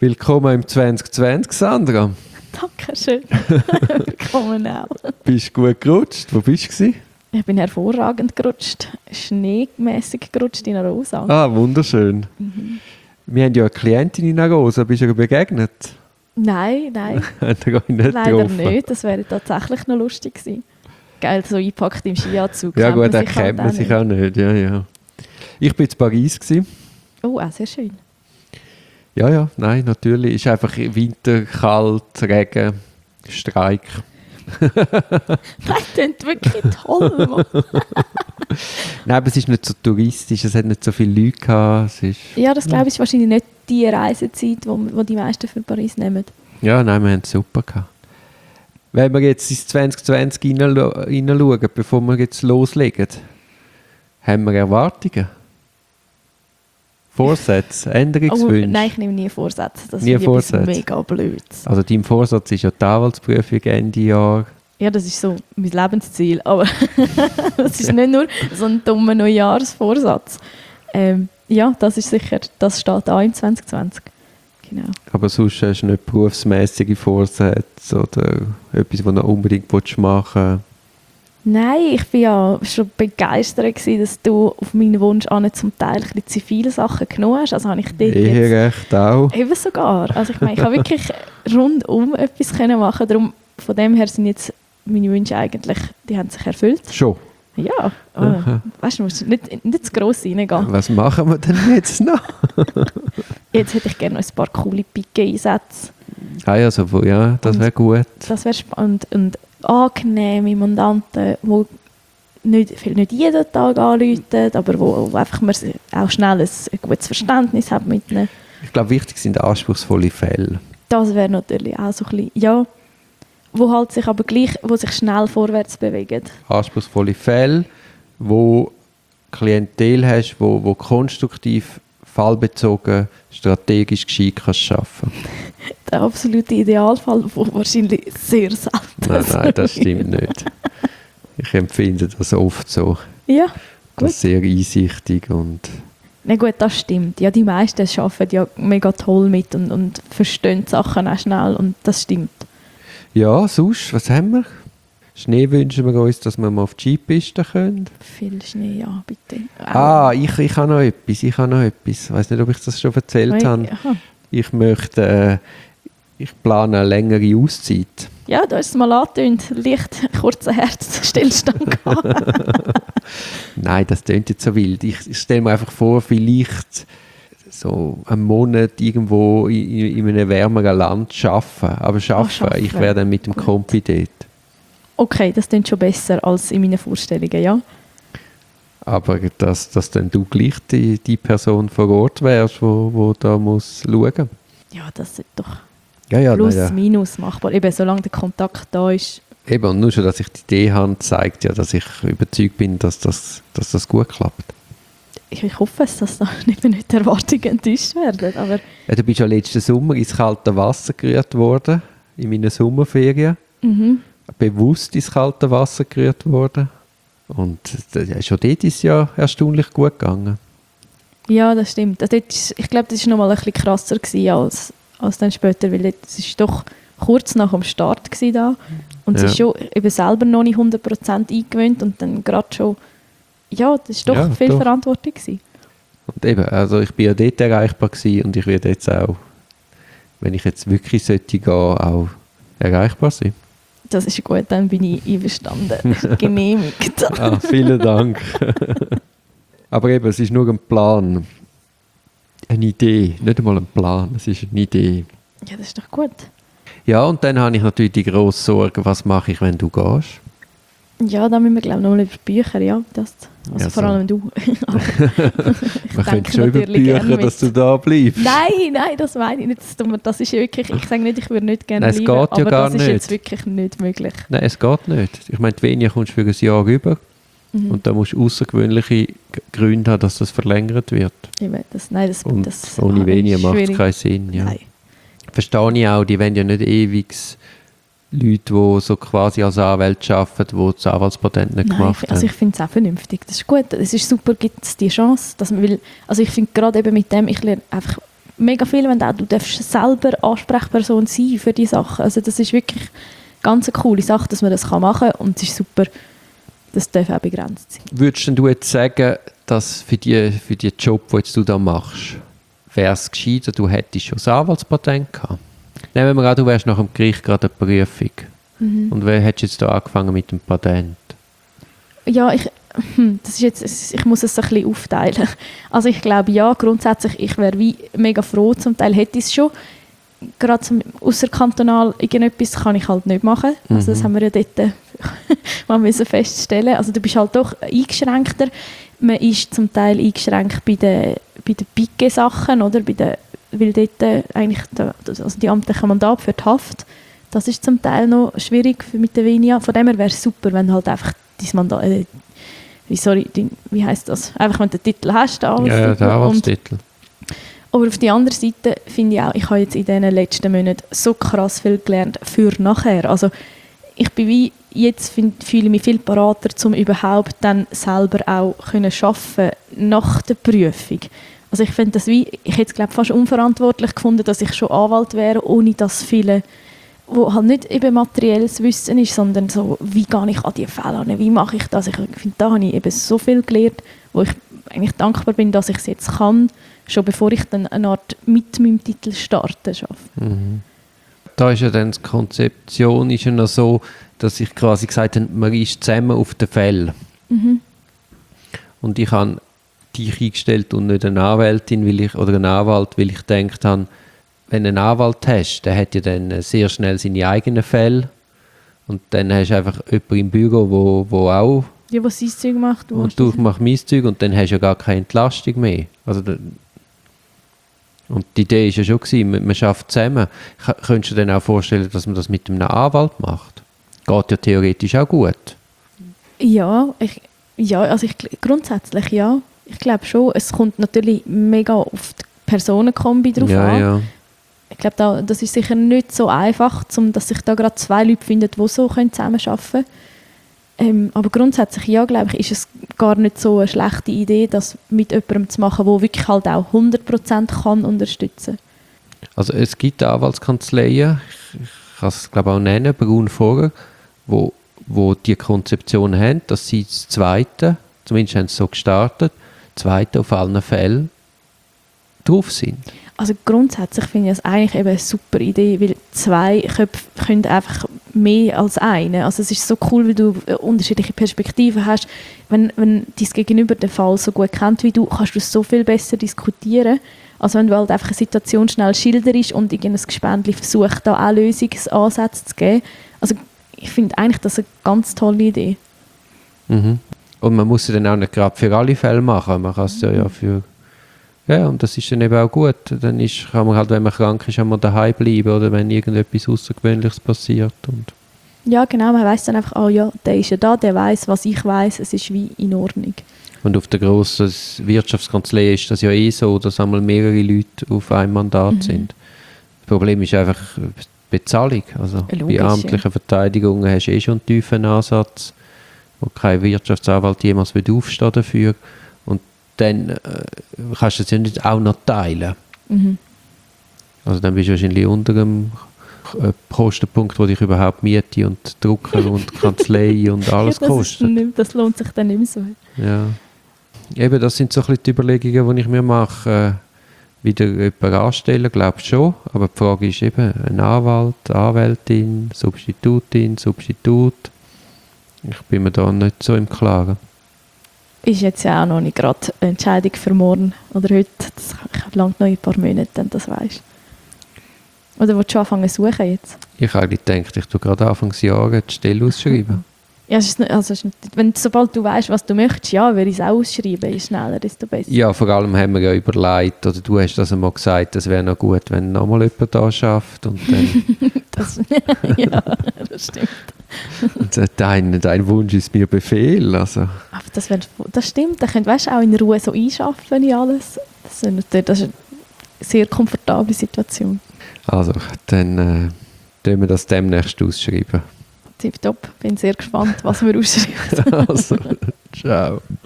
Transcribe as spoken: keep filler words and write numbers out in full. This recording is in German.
Willkommen im zwanzig zwanzig, Sandra. Dankeschön. Willkommen auch. Bist du gut gerutscht? Wo bist du? Ich bin hervorragend gerutscht. Schneemässig gerutscht in Arosa. Ah, wunderschön. Mhm. Wir haben ja eine Klientin in Arosa. Bist du ihr begegnet? Nein, nein. Hat er nicht Leider getroffen? nicht. Das wäre tatsächlich noch lustig gewesen. Geil, so eingepackt im Skianzug. Ja gut, da sich kennt man halt sich auch nicht. Ja, ja. Ich war in Paris. Gewesen. Oh, auch sehr schön. Ja, ja, nein, natürlich. Es ist einfach Winter, kalt, Regen, Streik. Nein, das klingt wirklich toll, Mann. Nein, aber es ist nicht so touristisch, es hat nicht so viele Leute gehabt. Es ist, Ja, das glaube ich ist wahrscheinlich nicht die Reisezeit, die wo, wo die meisten für Paris nehmen. ja, nein, wir haben es super gehabt. Wenn wir jetzt ins zwanzig zwanzig hineinschauen, hineinschauen, bevor wir jetzt loslegen, haben wir Erwartungen? Vorsätze, Änderungswünsche? Oh, nein, ich nehme nie Vorsätze. Das Nie ist Vorsätze? mega blöd. Also dein Vorsatz ist ja die Anwaltsprüfung Ende Jahr. Ja, das ist so mein Lebensziel. Aber das ist nicht nur so ein dummer Neujahrsvorsatz. Ähm, ja, das ist sicher, das steht auch im zwanzig zwanzig. Genau. Aber sonst hast du nicht berufsmäßige Vorsätze oder etwas, was du unbedingt machen willst? Nein, ich war ja schon begeistert gewesen, dass du auf meinen Wunsch an zum Teil ein bisschen zivile Sachen genommen hast. Also habe ich dort jetzt Eherecht auch. eben sogar. Also ich meine, ich habe wirklich rundum etwas können machen. Darum, von dem her sind jetzt meine Wünsche eigentlich, die haben sich erfüllt. Schon. Ja, äh, weißt du, musst nicht, nicht zu gross reingehen. Was machen wir denn jetzt noch? Jetzt hätte ich gerne noch ein paar coole Picke-Einsätze. Ah ja, so, ja, das wäre gut. Das wäre spannend. Und angenehme Mandanten, die nicht, nicht jeden Tag anrufen, aber wo, wo einfach man auch schnell ein, ein gutes Verständnis hat mit ihnen. Ich glaube, wichtig sind anspruchsvolle Fälle. Das wäre natürlich auch so ein bisschen, ja, wo halt sich aber gleich, wo sich schnell vorwärts bewegen. Anspruchsvolle Fälle, wo Klientel hast, wo, wo konstruktiv, fallbezogen, strategisch gescheit kannst arbeiten. Der absolute Idealfall, wo wahrscheinlich sehr selten Nein, nein, das stimmt nicht. Ich empfinde das oft so. Ja, gut. Das sehr einsichtig und Na gut, das stimmt. Ja, die meisten arbeiten ja mega toll mit und, und verstehen die Sachen auch schnell und das stimmt. ja, sonst, was haben wir? Schnee wünschen wir uns, dass wir mal auf die Skipiste können. Viel Schnee, ja, bitte. Ah, ich, ich habe noch etwas, ich habe noch etwas. Ich weiss nicht, ob ich das schon erzählt habe. Aha. Ich möchte, äh, ich plane eine längere Auszeit. Ja, da ist es mal angetönt, leicht kurzer Herzstillstand gehabt. Nein, das klingt jetzt so wild. Ich, ich stelle mir einfach vor, vielleicht so einen Monat irgendwo in, in einem wärmeren Land arbeiten. Aber arbeiten, arbeiten. ich wäre dann mit dem Gut. Kompi dort. Okay, das klingt schon besser als in meinen Vorstellungen, ja. Aber dass, dass dann du gleich die, die Person vor Ort wärst, wo, wo da muss schauen. Ja, das ist doch Ja, ja, plus, nein, ja. minus machbar. Eben, solange der Kontakt da ist. Eben, und nur schon, dass ich die Idee habe, zeigt ja, dass ich überzeugt bin, dass das, dass das gut klappt. Ich, ich hoffe es, dass da nicht, nicht die Erwartungen enttäuscht werden. Aber Ja, du bist ja letzten Sommer ins kalte Wasser gerührt worden, in meinen Sommerferien. mhm. Bewusst ins kalte Wasser gerührt worden. Und äh, ja, schon dort ist es ja erstaunlich gut gegangen. ja, das stimmt. Also dort ist, ich glaube, das war noch mal ein bisschen krasser gewesen als, als dann später, weil dort, es ist doch kurz nach dem Start gewesen da. Und Ja. sie ist schon eben selber noch nicht hundert Prozent eingewöhnt und dann gerade schon, ja, das war doch Ja, viel doch. Verantwortung gewesen. Und eben, also ich bin ja dort erreichbar gewesen und ich werde jetzt auch, wenn ich jetzt wirklich sollte gehen, auch erreichbar sein. Das ist gut, dann bin ich einverstanden. Genehmigt. Ah, vielen Dank. Aber eben, es ist nur ein Plan. Eine Idee, nicht einmal ein Plan, es ist eine Idee. Ja, das ist doch gut. Ja, und dann habe ich natürlich die grosse Sorge, was mache ich, wenn du gehst? Ja, da müssen wir glaube ich noch mal über Bücher, ja. Das, also Ja, vor so. allem du. Man könnte schon über natürlich gern Bücher, dass du mit. da bleibst. Nein, nein, das meine ich nicht. Das, tut mir- das ist ja wirklich, ich sage nicht, ich würde nicht gerne Nein, es bleiben, geht ja aber gar das ist nicht. jetzt wirklich nicht möglich. Nein, es geht nicht. Ich meine, die Venia kommst du für ein Jahr rüber Mhm. und da musst du außergewöhnliche G- Gründe haben, dass das verlängert wird. Eben, das, nein, das, Und das ohne Venia macht es schwierig. keinen Sinn. Ja. Nein. Verstehe ich auch, die wollen ja nicht ewig Leute, die so quasi als Anwälte arbeiten, die das Anwaltspatent nicht Nein, gemacht ich, also haben. ich finde es auch vernünftig. Das ist gut. Es ist super, gibt es die Chance. Dass man will, also ich finde gerade eben mit dem, ich lerne einfach mega viel, wenn du, du darfst selber Ansprechperson sein für die Sachen. Also das ist wirklich ganz eine coole Sache, dass man das machen kann und es ist super, das darf auch begrenzt sein. Würdest denn du jetzt sagen, dass für die, für die Job, den du da machst, wäre es gescheiter, du hättest schon das Anwaltspatent gehabt? Nehmen wir an, du wärst nach dem Gericht gerade eine Prüfung. Mhm. Und wer hättest jetzt da angefangen mit dem Patent? Ja, ich, hm, das ist jetzt, ich muss es ein bisschen aufteilen. Also ich glaube, ja, grundsätzlich, ich wäre wie mega froh, zum Teil hätte ich es schon. Gerade zum ausserkantonal irgendetwas kann ich halt nicht machen. Mhm. Also das haben wir ja dort mal müssen feststellen. Also du bist halt doch eingeschränkter. Man ist zum Teil eingeschränkt bei den, bei den P I G-Sachen, oder? Bei den, weil dort eigentlich der, also die amtlichen Mandate für die Haft, das ist zum Teil noch schwierig mit der Vinia. Von dem her wäre es super, wenn du halt einfach dein Mandat, äh, wie, sorry, die, wie heisst das? Einfach wenn du den Titel hast, den Anwaltstitel. Ja, der Anwaltstitel. Aber auf der anderen Seite finde ich auch, ich habe jetzt in diesen letzten Monaten so krass viel gelernt für nachher. Also ich bin wie, jetzt find, fühle ich mich viel parater, um überhaupt dann selber auch können arbeiten nach der Prüfung. Also ich finde das wie, ich hätte es glaube fast unverantwortlich gefunden, dass ich schon Anwalt wäre, ohne dass viele, wo halt nicht eben materielles Wissen ist, sondern so, wie gehe ich an die Fälle an, wie mache ich das? Ich finde, da habe ich eben so viel gelernt, wo ich eigentlich dankbar bin, dass ich es jetzt kann, schon bevor ich dann eine Art mit meinem Titel starten schaffe. Mhm. Da ist ja dann die Konzeption ist ja noch so, dass ich quasi gesagt habe, man ist zusammen auf den Fällen. Mhm. Und ich habe dich eingestellt und nicht eine Anwältin weil ich, oder einen Anwalt, weil ich gedacht habe, wenn du einen Anwalt hast, der hat ja dann sehr schnell seine eigenen Fälle und dann hast du einfach jemanden im Büro, wo, wo auch ja, was sein Zeug macht. Und du machst mein Zeug und dann hast du ja gar keine Entlastung mehr. Also da, und die Idee war ja schon, gewesen, man, man arbeitet zusammen. K- könntest du dir dann auch vorstellen, dass man das mit einem Anwalt macht? Geht ja theoretisch auch gut. Ja, ich, ja also ich, grundsätzlich ja. Ich glaube schon, es kommt natürlich mega auf die Personenkombi drauf ja, an. Ja. Ich glaube, da, das ist sicher nicht so einfach, zum, dass sich da gerade zwei Leute finden, die so zusammenarbeiten können. Ähm, aber grundsätzlich, ja, glaube ich, ist es gar nicht so eine schlechte Idee, das mit jemandem zu machen, der wirklich halt auch hundert Prozent kann unterstützen. Also es gibt Anwaltskanzleien, ich, ich kann es glaube auch nennen, Braun Vorer, wo, wo die Konzeption haben, dass sie das Zweite, zumindest haben sie so gestartet, Zweite auf allen Fällen drauf sind. Also grundsätzlich finde ich das eigentlich eben eine super Idee, weil zwei Köpfe können einfach mehr als eine. Also es ist so cool, weil du unterschiedliche Perspektiven hast. Wenn, wenn dein Gegenüber den Fall so gut kennt wie du, kannst du es so viel besser diskutieren, als wenn du halt einfach eine Situation schnell schilderst und irgendein Gespendli versucht, da auch Lösungsansätze zu geben. Also ich finde eigentlich das eine ganz tolle Idee. Mhm. Und man muss es dann auch nicht gerade für alle Fälle machen. Man kann es ja, ja für... Ja, und das ist dann eben auch gut. Dann ist, kann man halt, wenn man krank ist, einmal daheim bleiben oder wenn irgendetwas Außergewöhnliches passiert. Und ja, genau. Man weiss dann einfach, oh ja, der ist ja da, der weiss, was ich weiss. Es ist wie in Ordnung. Und auf der grossen Wirtschaftskanzlei ist das ja eh so, dass einmal mehrere Leute auf einem Mandat mhm. sind. Das Problem ist einfach die Bezahlung. Also logisch, bei amtlichen ja. Verteidigungen hast du eh schon einen tiefen Ansatz, wo kein Wirtschaftsanwalt jemals aufstehen dafür. Und dann äh, kannst du es ja nicht auch noch teilen. Mhm. Also dann bist du wahrscheinlich unter dem äh, Kostenpunkt, wo dich überhaupt Miete und Drucker und Kanzlei und alles ja, das kostet. Nicht, das lohnt sich dann nicht mehr so. Ja. Eben, das sind so ein bisschen die Überlegungen, die ich mir mache. Äh, wieder jemanden anstellen, glaube ich schon. Aber die Frage ist eben, ein Anwalt, Anwältin, Substitutin, Substitut. Ich bin mir da nicht so im Klaren. Ist jetzt ja auch noch nicht gerade eine Entscheidung für morgen oder heute. Das langt noch ein paar Monate, dann das weisst. Oder willst du schon anfangen zu suchen jetzt? Ich habe eigentlich gedacht, ich tue gerade Anfangsjahre die Stelle ausschreiben. Ja, es ist nicht, also es ist nicht, wenn, sobald du weißt, was du möchtest, ja, würde ich es auch ausschreiben. Je schneller, desto besser. Ja, vor allem haben wir ja überlegt, oder du hast das einmal gesagt, es wäre noch gut, wenn nochmal jemand da schafft. Und dann das, ja, das stimmt. Und dein, dein Wunsch ist mir Befehl. Also. Aber das, wär, das stimmt, da könnt du auch in Ruhe so einschaffen in alles. Das ist, das ist eine sehr komfortable Situation. Also, dann äh, tun wir das demnächst ausschreiben. Tipptopp, bin sehr gespannt, was wir ausschreiben. Also, ciao.